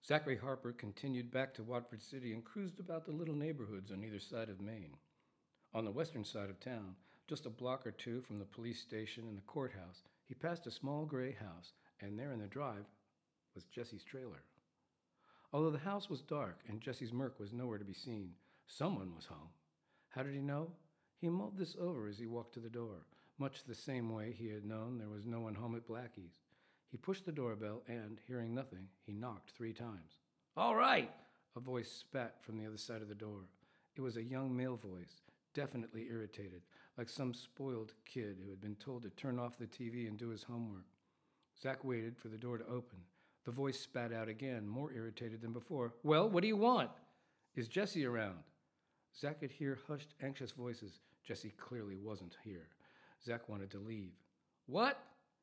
Zachary Harper continued back to Watford City and cruised about the little neighborhoods on either side of Maine. On the western side of town, just a block or two from the police station and the courthouse, he passed a small gray house, and there in the drive was Jesse's trailer. Although the house was dark and Jesse's Merc was nowhere to be seen, someone was home. How did he know? He mulled this over as he walked to the door, much the same way he had known there was no one home at Blackie's. He pushed the doorbell and, hearing nothing, he knocked 3 times. "All right!" a voice spat from the other side of the door. It was a young male voice, definitely irritated, like some spoiled kid who had been told to turn off the TV and do his homework. Zach waited for the door to open. The voice spat out again, more irritated than before. "Well, what do you want? Is Jesse around?" Zach could hear hushed, anxious voices. Jesse clearly wasn't here. Zach wanted to leave. "What?"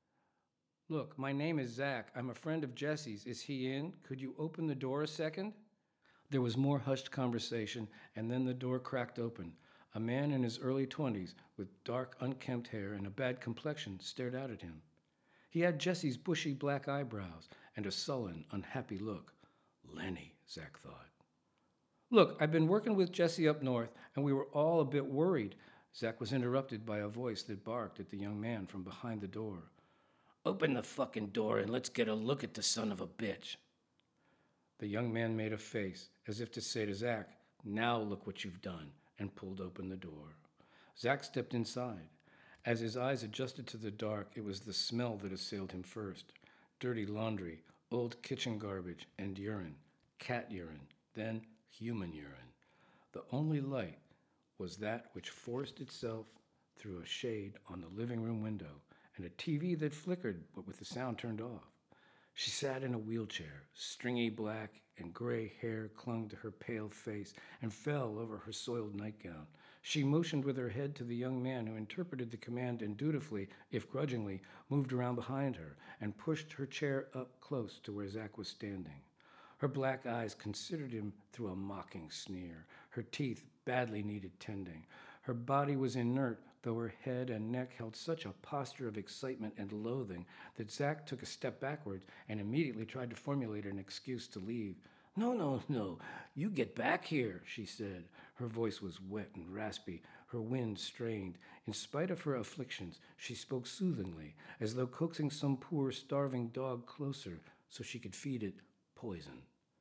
"Look, my name is Zach. I'm a friend of Jesse's. Is he in? Could you open the door a second?" There was more hushed conversation, and then the door cracked open. A man in his early 20s, with dark, unkempt hair and a bad complexion, stared out at him. He had Jesse's bushy black eyebrows and a sullen, unhappy look. Lenny, Zach thought. "Look, I've been working with Jesse up north, and we were all a bit worried." Zach was interrupted by a voice that barked at the young man from behind the door. "Open the fucking door and let's get a look at the son of a bitch." The young man made a face, as if to say to Zach, "Now look what you've done," and pulled open the door. Zach stepped inside. As his eyes adjusted to the dark, it was the smell that assailed him first. Dirty laundry, old kitchen garbage, and urine. Cat urine, then human urine. The only light was that which forced itself through a shade on the living room window, and a TV that flickered but with the sound turned off. She sat in a wheelchair. Stringy black and gray hair clung to her pale face and fell over her soiled nightgown. She motioned with her head to the young man who interpreted the command and dutifully, if grudgingly, moved around behind her and pushed her chair up close to where Zach was standing. Her black eyes considered him through a mocking sneer. Her teeth badly needed tending. Her body was inert, though her head and neck held such a posture of excitement and loathing that Zach took a step backward and immediately tried to formulate an excuse to leave. No, you get back here," she said. Her voice was wet and raspy, her wind strained. In spite of her afflictions, she spoke soothingly, as though coaxing some poor, starving dog closer so she could feed it poison.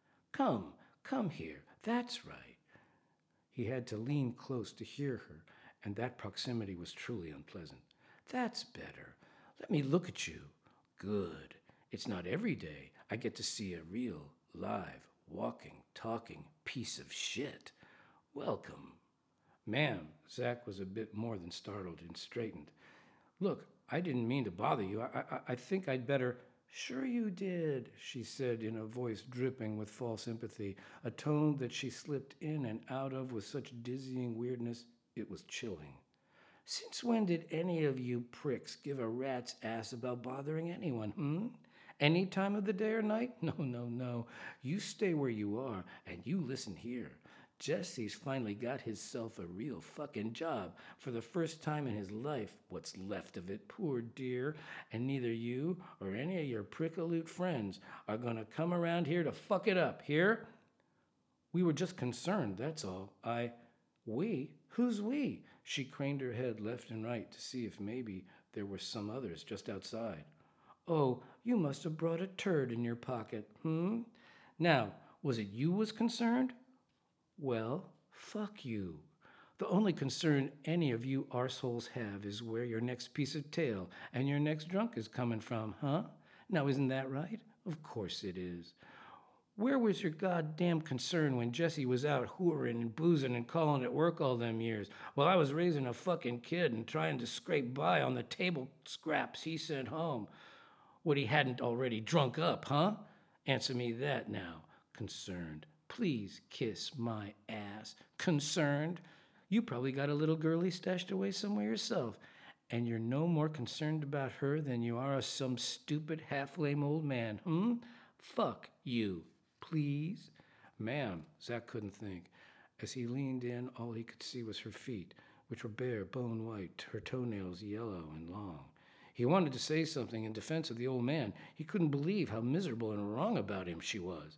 Come here, that's right." He had to lean close to hear her, and that proximity was truly unpleasant. "That's better. Let me look at you. Good. It's not every day I get to see a real, live, walking, talking piece of shit. Welcome." "Ma'am," Zach was a bit more than startled and straightened. "Look, I didn't mean to bother you. I think I'd better..." "Sure you did," she said in a voice dripping with false empathy, a tone that she slipped in and out of with such dizzying weirdness it was chilling. "Since when did any of you pricks give a rat's ass about bothering anyone, Any time of the day or night? No. You stay where you are, and you listen here. Jesse's finally got himself a real fucking job for the first time in his life, what's left of it, poor dear, and neither you or any of your prickaloot friends are gonna come around here to fuck it up, hear? We were just concerned, that's all. We? Who's we?" She craned her head left and right to see if maybe there were some others just outside. "Oh, you must have brought a turd in your pocket, Now, was it you was concerned? Well, fuck you. The only concern any of you arseholes have is where your next piece of tail and your next drunk is coming from, Now, isn't that right? Of course it is. Where was your goddamn concern when Jesse was out whoring and boozing and calling at work all them years, while I was raising a fucking kid and trying to scrape by on the table scraps he sent home? What he hadn't already drunk up, Answer me that now. Concerned. Please kiss my ass. Concerned. You probably got a little girlie stashed away somewhere yourself, and you're no more concerned about her than you are some stupid half-lame old man, Fuck you. Please?" "Ma'am," Zach couldn't think. As he leaned in, all he could see was her feet, which were bare, bone white, her toenails yellow and long. He wanted to say something in defense of the old man. He couldn't believe how miserable and wrong about him she was.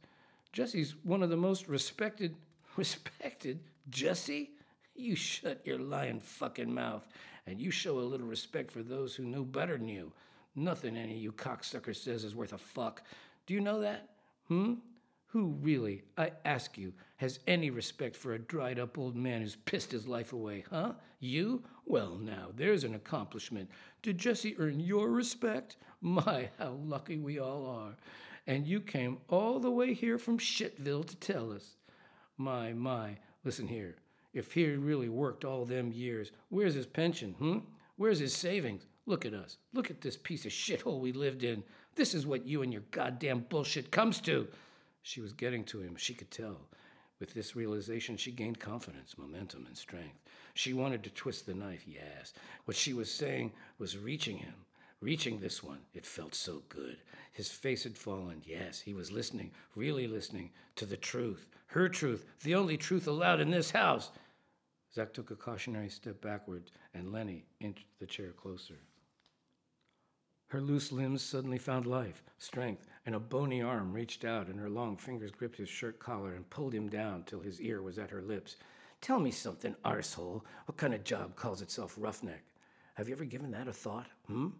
Jesse's one of the most respected. Respected? Jesse? You shut your lying fucking mouth, and you show a little respect for those who know better than you. Nothing any of you cocksuckers says is worth a fuck. Do you know that? Hmm? Who really, I ask you, has any respect for a dried up old man who's pissed his life away, huh? You? Well, now, there's an accomplishment. Did Jesse earn your respect? My, how lucky we all are. And you came all the way here from Shitville to tell us. My, listen here. If he really worked all them years, where's his pension, Where's his savings? Look at us. Look at this piece of shithole we lived in. This is what you and your goddamn bullshit comes to. She was getting to him, she could tell. With this realization, she gained confidence, momentum, and strength. She wanted to twist the knife, yes. What she was saying was reaching him. Reaching this one, it felt so good. His face had fallen. Yes, he was listening, really listening to the truth. Her truth, the only truth allowed in this house. Zach took a cautionary step backward, and Lenny inched the chair closer. Her loose limbs suddenly found life, strength, and a bony arm reached out, and her long fingers gripped his shirt collar and pulled him down till his ear was at her lips. Tell me something, arsehole. What kind of job calls itself roughneck? Have you ever given that a thought,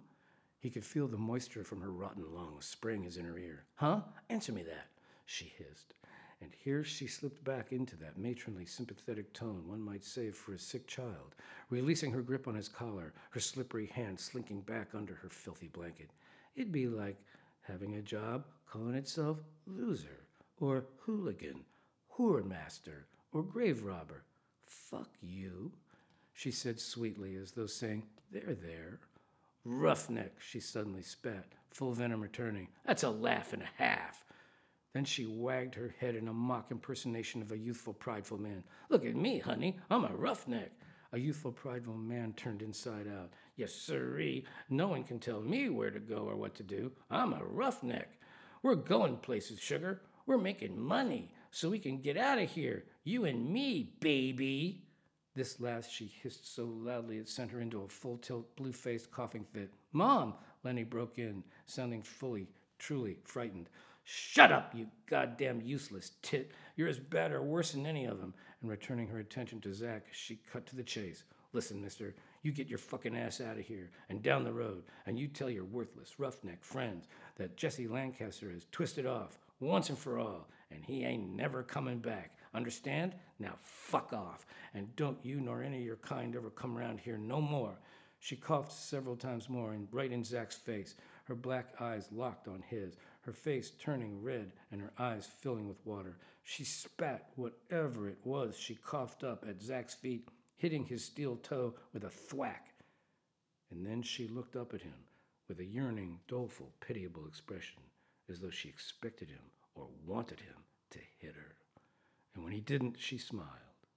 He could feel the moisture from her rotten lungs spraying his inner ear. Huh? Answer me that, she hissed. And here she slipped back into that matronly, sympathetic tone one might save for a sick child, releasing her grip on his collar, her slippery hand slinking back under her filthy blanket. It'd be like having a job calling itself loser, or hooligan, whoremaster, or grave robber. Fuck you, she said sweetly, as though saying, there. Roughneck, she suddenly spat, full venom returning. That's a laugh and a half. Then she wagged her head in a mock impersonation of a youthful, prideful man. Look at me, honey. I'm a roughneck. A youthful, prideful man turned inside out. Yes, sirree. No one can tell me where to go or what to do. I'm a roughneck. We're going places, sugar. We're making money so we can get out of here. You and me, baby. This last she hissed so loudly it sent her into a full-tilt, blue-faced coughing fit. Mom, Lenny broke in, sounding fully, truly frightened. Shut up, you goddamn useless tit. You're as bad or worse than any of them. And returning her attention to Zach, she cut to the chase. Listen, mister, you get your fucking ass out of here and down the road, and you tell your worthless, roughneck friends that Jesse Lancaster is twisted off once and for all, and he ain't never coming back. Understand? Now fuck off, and don't you nor any of your kind ever come around here no more. She coughed several times more, and right in Zach's face, her black eyes locked on his, her face turning red and her eyes filling with water. She spat whatever it was she coughed up at Zach's feet, hitting his steel toe with a thwack. And then she looked up at him with a yearning, doleful, pitiable expression, as though she expected him or wanted him to hit her. And when he didn't, she smiled.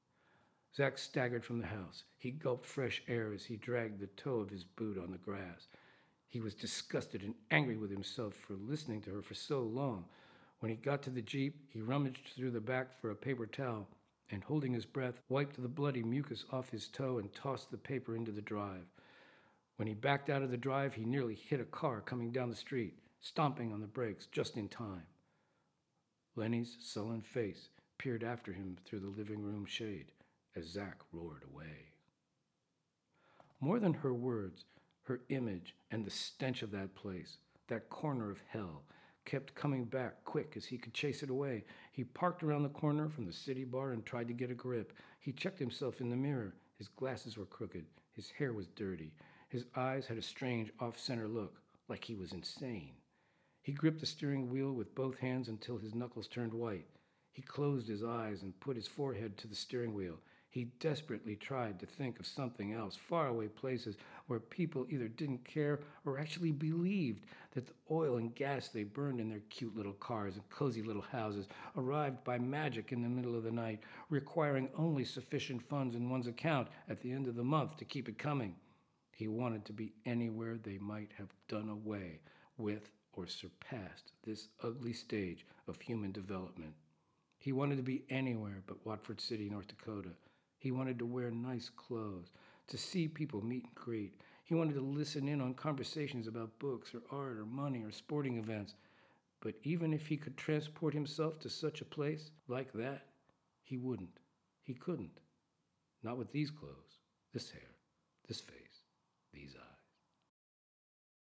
Zach staggered from the house. He gulped fresh air as he dragged the toe of his boot on the grass. He was disgusted and angry with himself for listening to her for so long. When he got to the Jeep, he rummaged through the back for a paper towel and, holding his breath, wiped the bloody mucus off his toe and tossed the paper into the drive. When he backed out of the drive, he nearly hit a car coming down the street, stomping on the brakes just in time. Lenny's sullen face peered after him through the living room shade as Zach roared away. More than her words, her image and the stench of that place, that corner of hell, kept coming back quick as he could chase it away. He parked around the corner from the city bar and tried to get a grip. He checked himself in the mirror. His glasses were crooked. His hair was dirty. His eyes had a strange off-center look, like he was insane. He gripped the steering wheel with both hands until his knuckles turned white. He closed his eyes and put his forehead to the steering wheel. He desperately tried to think of something else, faraway places where people either didn't care or actually believed that the oil and gas they burned in their cute little cars and cozy little houses arrived by magic in the middle of the night, requiring only sufficient funds in one's account at the end of the month to keep it coming. He wanted to be anywhere they might have done away with or surpassed this ugly stage of human development. He wanted to be anywhere but Watford City, North Dakota. He wanted to wear nice clothes, to see people meet and greet. He wanted to listen in on conversations about books or art or money or sporting events. But even if he could transport himself to such a place like that, he wouldn't. He couldn't. Not with these clothes, this hair, this face.